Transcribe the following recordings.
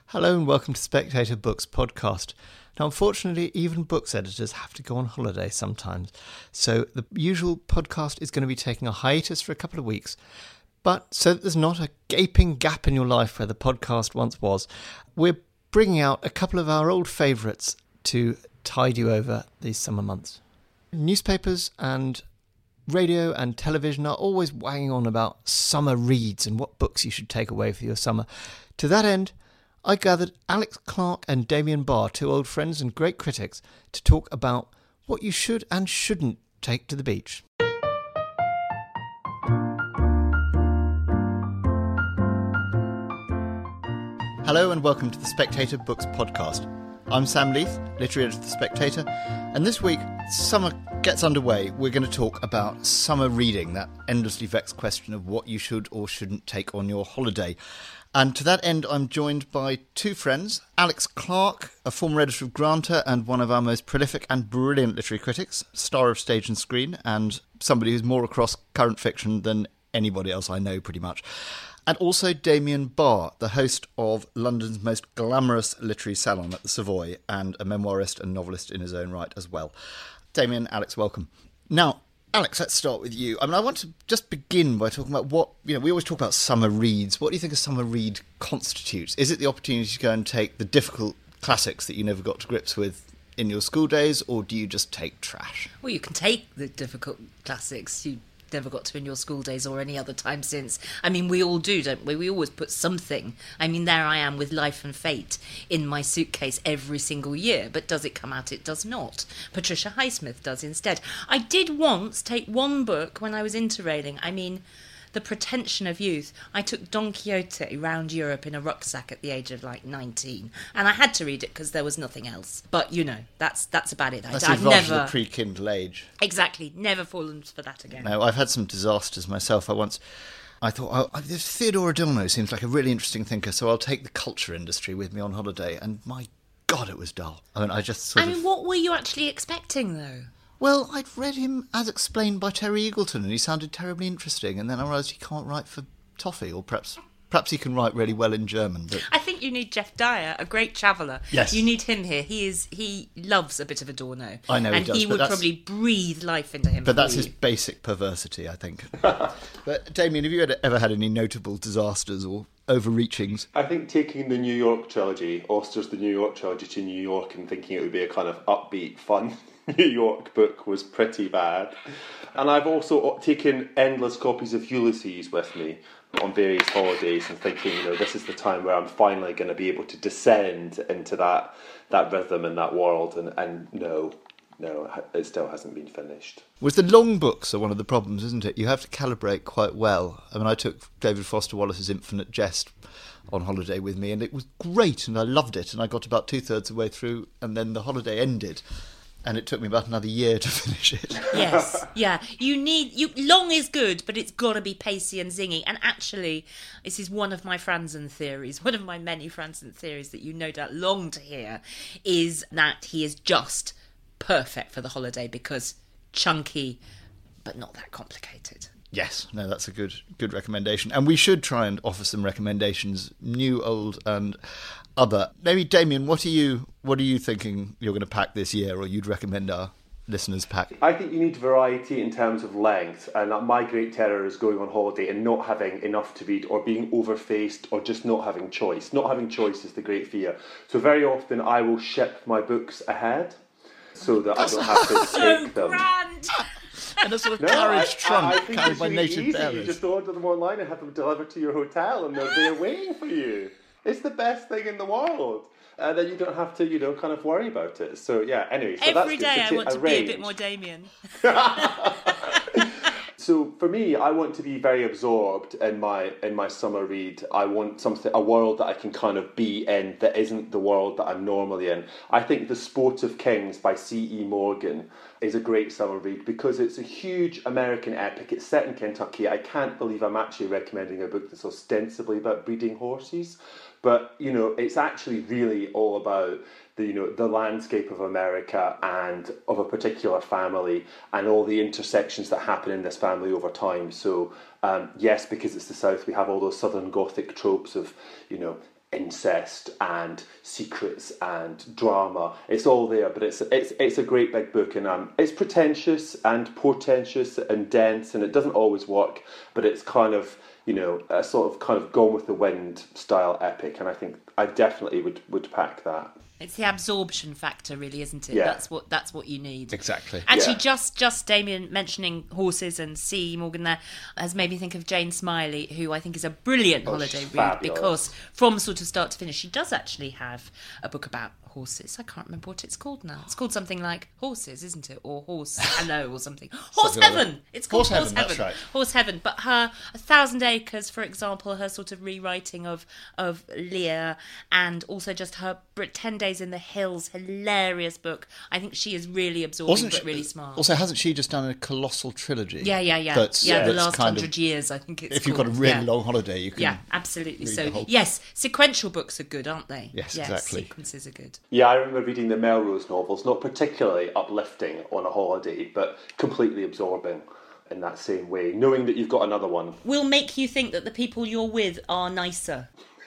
Hello and welcome to Spectator Books podcast. Now, unfortunately, even books editors have to go on holiday sometimes. So the usual podcast is going to be taking a hiatus for a couple of weeks. But so that there's not a gaping gap in your life where the podcast once was, we're bringing out a couple of our old favourites to tide you over these summer months. Newspapers and radio and television are always wagging on about summer reads and what books you should take away for your summer. To that end, I gathered Alex Clark and Damien Barr, two old friends and great critics, to talk about what you should and shouldn't take to the beach. Hello and welcome to the Spectator Books podcast. I'm Sam Leith, literary editor of The Spectator, and this week, summer gets underway. We're going to talk about summer reading, that endlessly vexed question of what you should or shouldn't take on your holiday. And to that end, I'm joined by two friends, Alex Clark, a former editor of Granta and one of our most prolific and brilliant literary critics, star of stage and screen, and somebody who's more across current fiction than anybody else I know, pretty much. And also Damien Barr, the host of London's most glamorous literary salon at the Savoy, and a memoirist and novelist in his own right as well. Damien, Alex, welcome. Now, Alex, let's start with you. I want to just begin by talking about what, we always talk about summer reads. What do you think a summer read constitutes? Is it the opportunity to go and take the difficult classics that you never got to grips with in your school days, or do you just take trash? Well, you can take the difficult classics you never got to in your school days or any other time since. We all do, don't we? We always put something. There I am with Life and Fate in my suitcase every single year, but does it come out? It does not. Patricia Highsmith does instead. I did once take one book when I was interrailing. The Pretension of Youth. I took Don Quixote round Europe in a rucksack at the age of 19, and I had to read it because there was nothing else. But that's about it. I've never the pre-Kindle age. Exactly, never fallen for that again. No, I've had some disasters myself. I thought, this Theodore Adorno seems like a really interesting thinker, so I'll take the culture industry with me on holiday, and my God, it was dull. What were you actually expecting, though? Well, I'd read him as explained by Terry Eagleton, and he sounded terribly interesting, and then I realised he can't write for toffee, or perhaps he can write really well in German. But I think you need Jeff Dyer, a great traveller. Yes. You need him here. He loves a bit of Adorno. I know he does. And he would probably breathe life into him. But that's his basic perversity, I think. But Damien, have you ever had any notable disasters or overreachings? I think taking the New York trilogy, Auster's The New York trilogy, to New York and thinking it would be a kind of upbeat, fun New York book was pretty bad. And I've also taken endless copies of Ulysses with me on various holidays and thinking, this is the time where I'm finally going to be able to descend into that rhythm and that world. And no, it still hasn't been finished. With the long books are one of the problems, isn't it? You have to calibrate quite well. I took David Foster Wallace's Infinite Jest on holiday with me, and it was great, and I loved it. And I got about 2/3 of the way through, and then the holiday ended. And it took me about another year to finish it. Yes, yeah. Long is good, but it's got to be pacey and zingy. And actually, this is one of my Franzen theories, one of my many Franzen theories that you no doubt long to hear, is that he is just perfect for the holiday because chunky, but not that complicated. Yes, no, that's a good recommendation. And we should try and offer some recommendations, new, old, and other. Maybe, Damien, what are you thinking you're going to pack this year, or you'd recommend our listeners pack? I think you need variety in terms of length, and my great terror is going on holiday and not having enough to read, or being overfaced, or just not having choice. Not having choice is the great fear. So very often I will ship my books ahead so that I don't have to take them. Grand! And a sort of carriage trunk carried by native bearers. You just order them online and have them delivered to your hotel, and they're there waiting for you. It's the best thing in the world. And then you don't have to, kind of worry about it. So, yeah, anyway. So Every day I want to be a bit more Damien. So for me, I want to be very absorbed in my summer read. I want a world that I can kind of be in that isn't the world that I'm normally in. I think The Sport of Kings by C.E. Morgan is a great summer read because it's a huge American epic. It's set in Kentucky. I can't believe I'm actually recommending a book that's ostensibly about breeding horses. But, it's actually really all about the landscape of America and of a particular family and all the intersections that happen in this family over time. So, yes, because it's the South, we have all those Southern Gothic tropes of, incest and secrets and drama. It's all there, but it's a great big book, and it's pretentious and portentous and dense, and it doesn't always work, but it's kind of, you know, a sort of kind of Gone with the Wind style epic, and I think I definitely would pack that. It's the absorption factor, really, isn't it? Yeah. That's what you need. Exactly. Actually, Yeah. just Damien mentioning horses and C. Morgan there has made me think of Jane Smiley, who I think is a brilliant holiday she's read, fabulous. because from sort of start to finish, she does actually have a book about horses. I can't remember what it's called now. It's called something like Horses, isn't it? Or Horse Hello or something. Horse Something like Heaven. that. It's called Horse Horse Heaven, Heaven. that's right. Horse Heaven. But her 1,000 Acres, for example, her sort of rewriting of Lear, and also just her 10 Days in the Hills, hilarious book. I think she is really absorbing, but really smart. Also, hasn't she just done a colossal trilogy? Yeah. That's The last kind of- 100 years, I think it's If you've got a called. really Yeah. long holiday, you can. Yeah, absolutely. read So, the whole- yes, sequential books are good, aren't they? Yes, exactly. Sequences are good. Yeah, I remember reading the Melrose novels, not particularly uplifting on a holiday, but completely absorbing in that same way, knowing that you've got another one. Will make you think that the people you're with are nicer.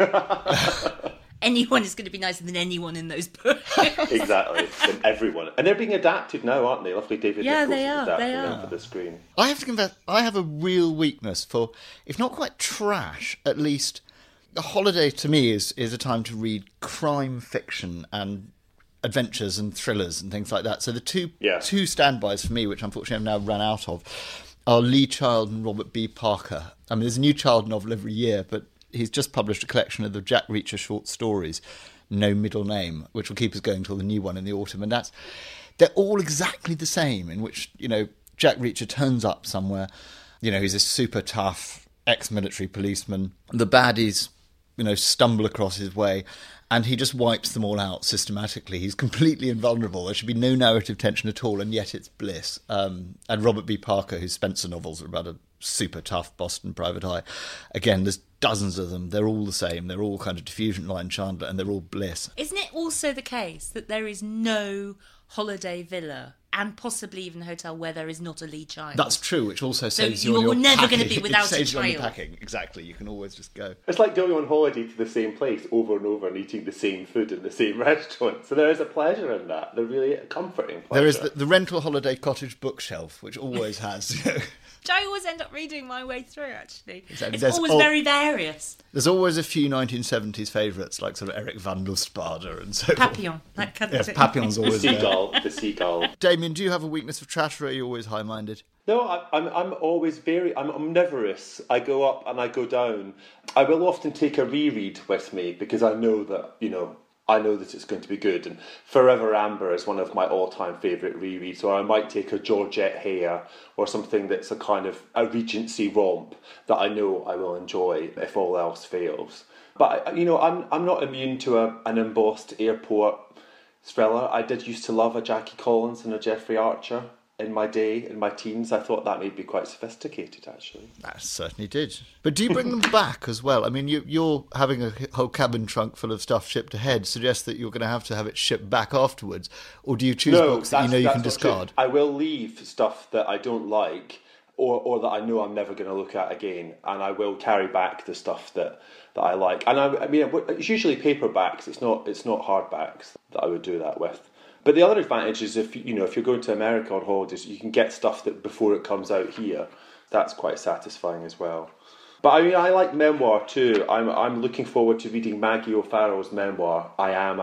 Anyone is going to be nicer than anyone in those books. Exactly, than everyone. And they're being adapted now, aren't they? Lovely David Yeah, Nichols they is are, adapting they them are. for the screen. I have to confess, I have a real weakness for, if not quite trash, at least a holiday to me is a time to read crime fiction and adventures and thrillers and things like that. So the two standbys for me, which unfortunately I've now run out of, are Lee Child and Robert B. Parker. I mean, there's a new Child novel every year, but he's just published a collection of the Jack Reacher short stories, No Middle Name, which will keep us going till the new one in the autumn. And they're all exactly the same, in which, you know, Jack Reacher turns up somewhere, you know, he's a super tough ex-military policeman. The baddies, you know, stumble across his way, and he just wipes them all out systematically. He's completely invulnerable. There should be no narrative tension at all, and yet it's bliss. And Robert B. Parker, whose Spencer novels are about a super tough Boston private eye. Again, there's dozens of them. They're all the same. They're all kind of Diffusion Line Chandler, and they're all bliss. Isn't it also the case that there is no holiday villa and possibly even hotel where there is not a Lee Child? That's true, which also saves you you're on your never packing. going to be without It saves a you on the child. packing. Exactly. You can always just go. It's like going on holiday to the same place over and over and eating the same food in the same restaurant. So there is a pleasure in that. They're really a comforting pleasure. There is the rental holiday cottage bookshelf, which always has. You know, Which I always end up reading my way through, actually. Exactly. It's There's always all- very various. there's always a few 1970s favourites, like sort of Eric van der Spada and so forth. Papillon, that kind of Yes, thing. Papillon's the always there. seagull. Damien, do you have a weakness for trash, or are you always high-minded? No, I'm always I'm omnivorous. I go up and I go down. I will often take a reread with me because I know that, you know, I know that it's going to be good. And Forever Amber is one of my all-time favourite rereads. Or I might take a Georgette Hare or something that's a kind of a Regency romp that I know I will enjoy if all else fails. But, you know, I'm not immune to an embossed airport thriller. I did used to love a Jackie Collins and a Jeffrey Archer. In my day, in my teens, I thought that may be quite sophisticated, actually. That certainly did. But do you bring them back as well? I mean, you're having a whole cabin trunk full of stuff shipped ahead suggests that you're going to have it shipped back afterwards, or do you choose books that you know you can that's not true. discard? I will leave stuff that I don't like or that I know I'm never going to look at again, and I will carry back the stuff that I like. And I mean, it's usually paperbacks. It's not hardbacks that I would do that with. But the other advantage is if you're going to America on holidays, you can get stuff that before it comes out here. That's quite satisfying as well. But I mean, I like memoir too. I'm looking forward to reading Maggie O'Farrell's memoir, I Am,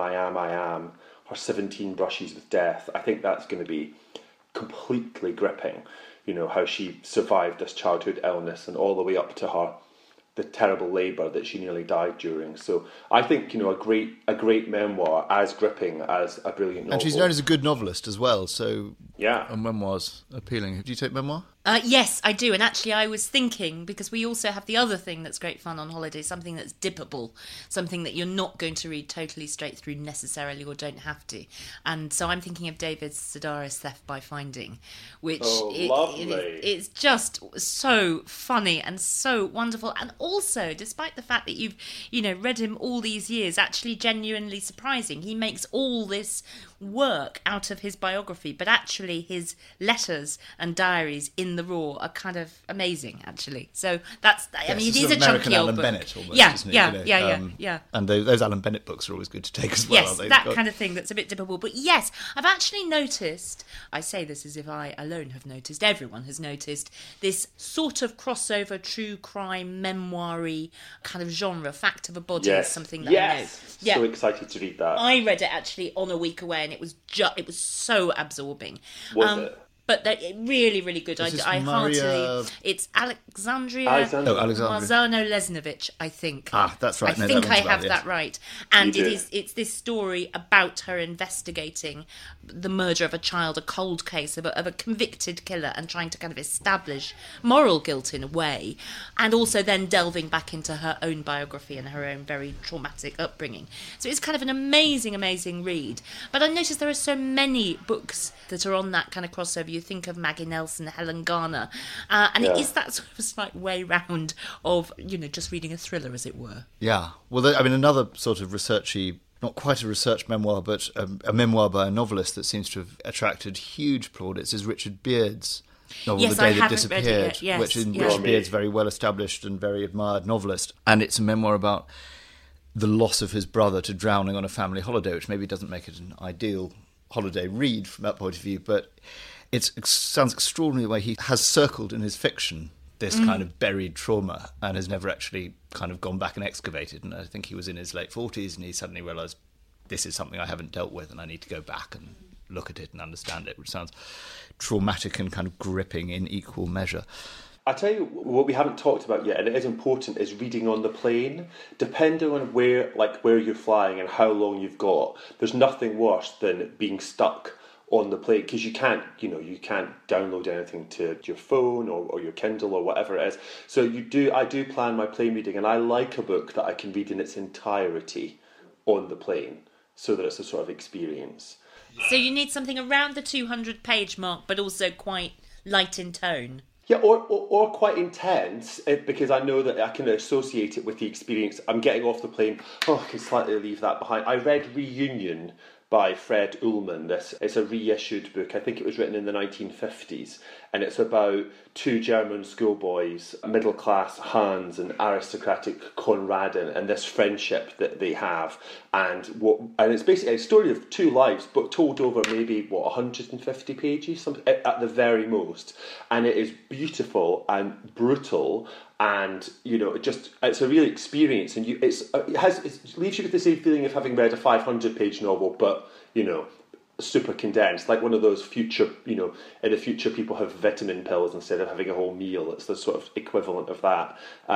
her 17 Brushes with Death. I think that's going to be completely gripping, you know, how she survived this childhood illness and all the way up to the terrible labour that she nearly died during. So I think, you know, a great memoir, as gripping as a brilliant novel. And she's known as a good novelist as well, so Yeah. a memoir's appealing. Do you take memoir? Yes, I do. And actually, I was thinking, because we also have the other thing that's great fun on holiday, something that's dippable, something that you're not going to read totally straight through necessarily or don't have to. And so I'm thinking of David Sedaris' Theft by Finding, which lovely. it's just so funny and so wonderful. And also, despite the fact that you've, you know, read him all these years, actually genuinely surprising. He makes all this work out of his biography, but actually his letters and diaries in the Raw are kind of amazing, actually. So that's, I mean, it is a chunky old book. Bennett almost, yeah, isn't it? Yeah. And those Alan Bennett books are always good to take as well. Yes, that kind of thing that's a bit dippable. But yes, I've actually noticed, I say this as if I alone have noticed, everyone has noticed, this sort of crossover true crime memoir-y kind of genre. Fact of a Body is something that I know. Yeah. So excited to read that. I read it actually on a week away, and it was so absorbing. Was it? But really, really good. I heartily. It's Alexandria Marzano Lesnovich, I think. Ah, that's right. I think I have that right. And it's this story about her investigating the murder of a child, a cold case of a convicted killer, and trying to kind of establish moral guilt in a way, and also then delving back into her own biography and her own very traumatic upbringing. So it's kind of an amazing, amazing read. But I noticed there are so many books that are on that kind of crossover. You think of Maggie Nelson, Helen Garner, and it is that sort of slight way round of, just reading a thriller, as it were. Yeah. Well, another sort of researchy, not quite a research memoir, but a memoir by a novelist that seems to have attracted huge plaudits is Richard Beard's novel, Yes, The Day I That haven't Disappeared, read it yet. Yes, Richard Beard's very well established and very admired novelist, and it's a memoir about the loss of his brother to drowning on a family holiday, which maybe doesn't make it an ideal holiday read from that point of view, but it sounds extraordinary the way he has circled in his fiction this kind of buried trauma and has never actually kind of gone back and excavated. And I think he was in his late 40s and he suddenly realised, this is something I haven't dealt with and I need to go back and look at it and understand it, which sounds traumatic and kind of gripping in equal measure. I tell you what we haven't talked about yet, and it is important, is reading on the plane. Depending on where you're flying and how long you've got, there's nothing worse than being stuck on the plane, because you can't download anything to your phone or your Kindle or whatever it is. So I do plan my plane reading, and I like a book that I can read in its entirety on the plane, so that it's a sort of experience. So you need something around the 200-page mark, but also quite light in tone. Yeah, or quite intense, because I know that I can associate it with the experience. I'm getting off the plane, I can slightly leave that behind. I read Reunion by Fred Ullman. It's a reissued book. I think it was written in the 1950s, and it's about two German schoolboys, middle-class Hans and aristocratic Konradin, and this friendship that they have. And it's basically a story of two lives, but told over maybe 150 pages, at the very most. And it is beautiful and brutal, and it's a real experience. And it leaves you with the same feeling of having read a 500-page novel, but super condensed, like one of those future, in the future people have vitamin pills instead of having a whole meal. It's the sort of equivalent of that.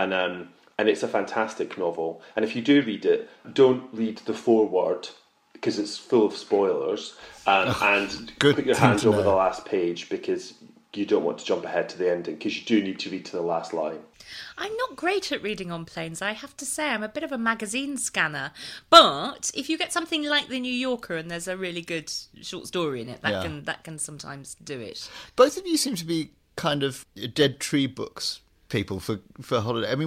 And it's a fantastic novel. And if you do read it, don't read the foreword, because it's full of spoilers. And put your hands over the last page, because you don't want to jump ahead to the ending, because you do need to read to the last line. I'm not great at reading on planes, I have to say. I'm a bit of a magazine scanner. But if you get something like The New Yorker and there's a really good short story in it, that can sometimes do it. Both of you seem to be kind of dead tree books people for holiday. I mean,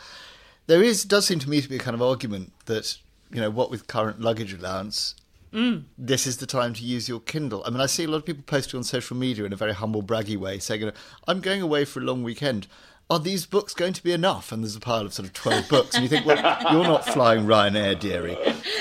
does seem to me to be a kind of argument that, what with current luggage allowance, this is the time to use your Kindle. I mean, I see a lot of people posting on social media in a very humble, braggy way, saying, I'm going away for a long weekend. Are these books going to be enough? And there's a pile of sort of 12 books. And you think, well, you're not flying Ryanair, dearie.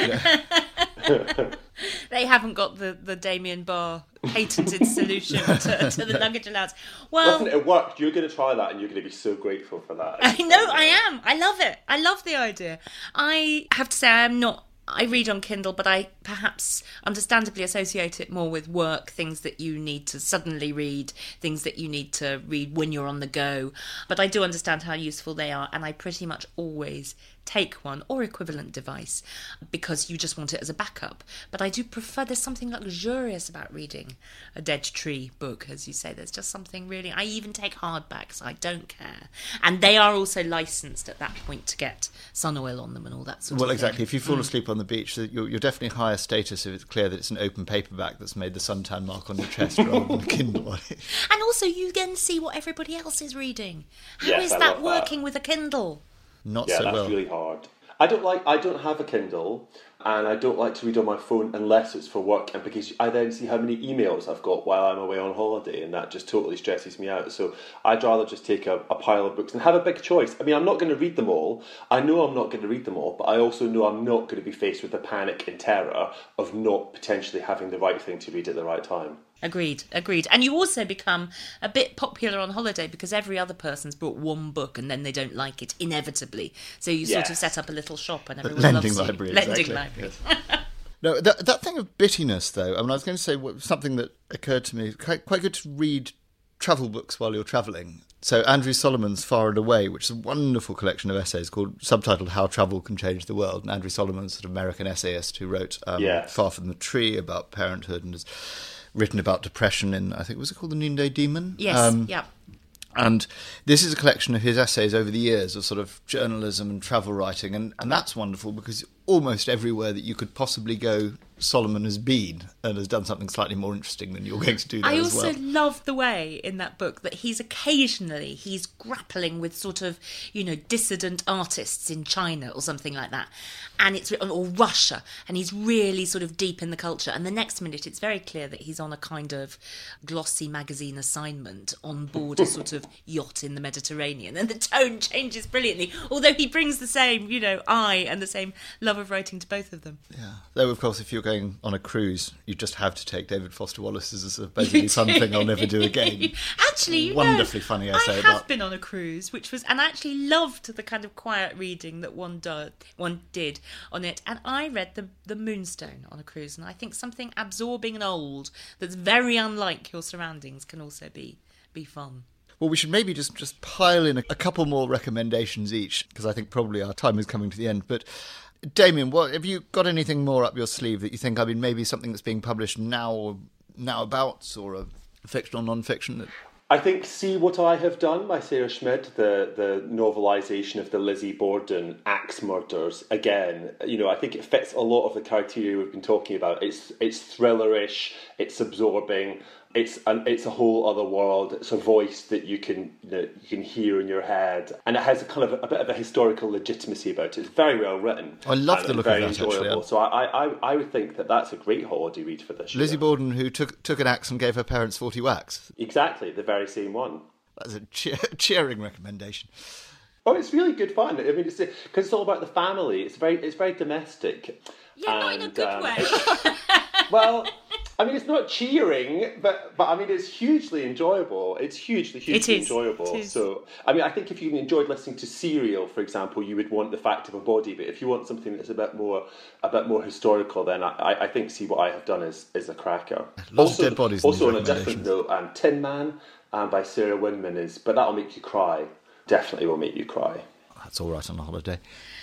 They haven't got the Damien Barr patented solution to the luggage allowance. Well, listen, it worked. You're going to try that and you're going to be so grateful for that. I know, I am. I love it. I love the idea. I have to say I read on Kindle, but I perhaps understandably associate it more with work, things that you need to suddenly read, things that you need to read when you're on the go. But I do understand how useful they are, and I pretty much always take one or equivalent device because you just want it as a backup. But I do prefer, there's something luxurious about reading a dead tree book, as you say. There's just something really, I even take hardbacks, I don't care. And they are also licensed at that point to get sun oil on them and all that sort of thing. Well, exactly. If you fall asleep on the beach, you're definitely higher status if it's clear that it's an open paperback that's made the suntan mark on your chest rather than a Kindle on it. And also you then see what everybody else is reading. How Yes, is I that love working with a Kindle? Not Yeah, so that's well. really hard. I don't have a Kindle, and I don't like to read on my phone unless it's for work, and because I then see how many emails I've got while I'm away on holiday, and that just totally stresses me out. So I'd rather just take a pile of books and have a big choice. I mean, I'm not going to read them all. I know I'm not going to read them all, but I also know I'm not going to be faced with the panic and terror of not potentially having the right thing to read at the right time. Agreed. And you also become a bit popular on holiday because every other person's brought one book and then they don't like it, inevitably. So you sort of set up a little shop and everyone lending loves library, you. Lending exactly. library. Yes. No, that thing of bittiness, though, I mean, I was going to say something that occurred to me, quite good to read travel books while you're travelling. So Andrew Solomon's Far and Away, which is a wonderful collection of essays subtitled How Travel Can Change the World. And Andrew Solomon's sort of American essayist who wrote Far From the Tree about parenthood and has written about depression in, I think, was it called The Noonday Demon? Yes, yeah. And this is a collection of his essays over the years of sort of journalism and travel writing. And that's wonderful because almost everywhere that you could possibly go, Solomon has been and has done something slightly more interesting than you're going to do there as well. I also love the way in that book that he's grappling with sort of, dissident artists in China or something like that. And it's or Russia, and he's really sort of deep in the culture. And the next minute, it's very clear that he's on a kind of glossy magazine assignment on board a sort of yacht in the Mediterranean. And the tone changes brilliantly, although he brings the same, eye and the same love of writing to both of them. Yeah. Though, of course, if you're going on a cruise, you just have to take David Foster Wallace's as basically something I'll never do again. Actually, wonderfully funny essay. I have been on a cruise, and I actually loved the kind of quiet reading that one did on it. And I read the Moonstone on a cruise, and I think something absorbing and old that's very unlike your surroundings can also be fun. Well, we should maybe just pile in a couple more recommendations each, because I think probably our time is coming to the end. But Damien, have you got anything more up your sleeve that you think, maybe something that's being published now abouts, or a fiction or non-fiction? I think See What I Have Done by Sarah Schmid, the novelisation of the Lizzie Borden axe murders. Again, I think it fits a lot of the criteria we've been talking about. It's thrillerish, it's absorbing, it's a whole other world. It's a voice that you can hear in your head, and it has a kind of a bit of a historical legitimacy about it. It's very well written. I love the look of that, enjoyable. Actually. So I would think that's a great holiday read for this year. Lizzie Borden, who took an axe and gave her parents 40 whacks. Exactly, the very same one. That's a cheering recommendation. Oh, it's really good fun. I mean, because it's all about the family. It's very domestic. Yeah, not in a good way. Well, I mean, it's not cheering, but I mean, it's hugely enjoyable. It's hugely enjoyable. It is. So, I mean, I think if you enjoyed listening to Serial, for example, you would want The Fact of a Body. But if you want something that's a bit more historical, then I think See What I Have Done is a cracker. Lots of dead bodies. Also, on a different note, Tin Man by Sarah Winman but that'll make you cry. Definitely will make you cry. That's all right on a holiday.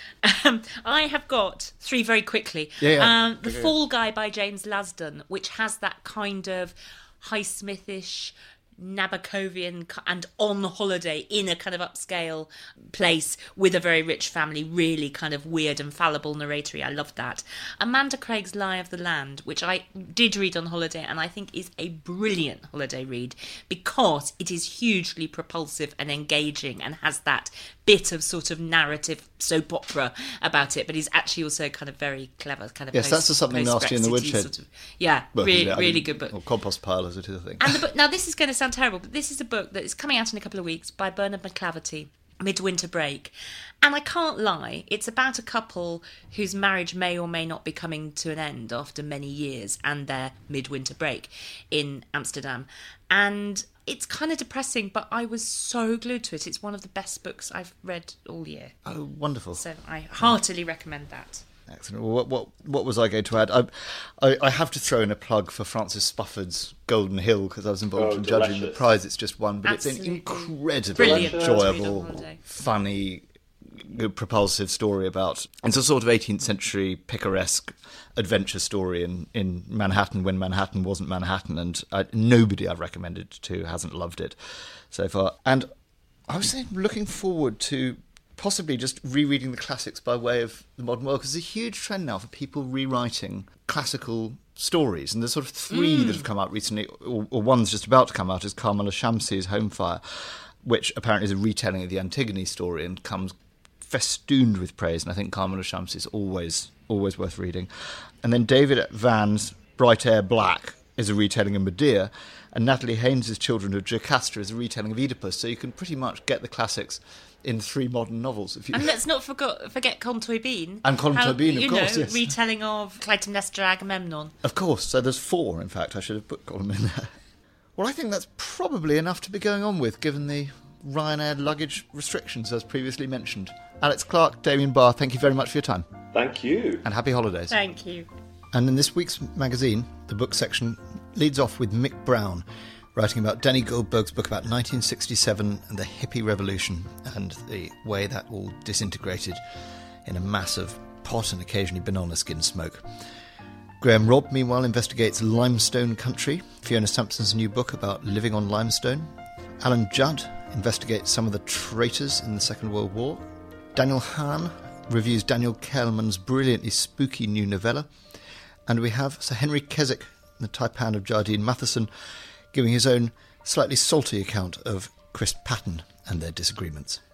I have got three very quickly. Yeah. The Fall Guy by James Lasdon, which has that kind of Highsmithish, Nabokovian and on holiday in a kind of upscale place with a very rich family, really kind of weird and fallible narratory. I loved that. Amanda Craig's Lie of the Land, which I did read on holiday and I think is a brilliant holiday read because it is hugely propulsive and engaging and has that bit of sort of narrative soap opera about it, but he's actually also kind of very clever, kind of that's the Something Nasty in the Woodshed. Sort of, really good book. Or compost pile, as it is, I think. And the book, now this is going to sound terrible, but this is a book that is coming out in a couple of weeks by Bernard McClaverty, Midwinter Break. And I can't lie, it's about a couple whose marriage may or may not be coming to an end after many years and their midwinter break in Amsterdam. And it's kind of depressing, but I was so glued to it. It's one of the best books I've read all year. Oh, wonderful. So I heartily recommend that. Excellent. Well, what was I going to add? I have to throw in a plug for Francis Spufford's Golden Hill because I was involved in judging the prize it's just won, but Absolutely. It's an incredibly enjoyable, funny, propulsive story about... It's a sort of 18th century picaresque adventure story in Manhattan when Manhattan wasn't Manhattan, and nobody I've recommended it to hasn't loved it so far. And I was looking forward to possibly just rereading the classics by way of the modern world, because there's a huge trend now for people rewriting classical stories, and there's sort of three that have come out recently, or one's just about to come out, is Kamala Shamsi's Homefire, which apparently is a retelling of the Antigone story and comes festooned with praise, and I think Kamala Shamsi is always always worth reading. And then David Vann's Bright Air Black is a retelling of Medea, and Natalie Haynes' Children of Jocasta is a retelling of Oedipus, so you can pretty much get the classics in 3 modern novels. And let's not forget Contoibine. And Contoibine, of course, yes. Retelling of Clytemnestra Agamemnon. Of course, so there's 4, in fact. I should have put Gollum in there. Well, I think that's probably enough to be going on with, given the Ryanair luggage restrictions, as previously mentioned. Alex Clark, Damien Barr, thank you very much for your time. Thank you. And happy holidays. Thank you. And in this week's magazine, the book section leads off with Mick Brown, writing about Danny Goldberg's book about 1967 and the hippie revolution and the way that all disintegrated in a massive pot and occasionally banana skin smoke. Graham Robb, meanwhile, investigates Limestone Country, Fiona Sampson's new book about living on limestone. Alan Judd investigates some of the traitors in the Second World War. Daniel Hahn reviews Daniel Kehlmann's brilliantly spooky new novella. And we have Sir Henry Keswick, the taipan of Jardine Matheson, giving his own slightly salty account of Chris Patton and their disagreements.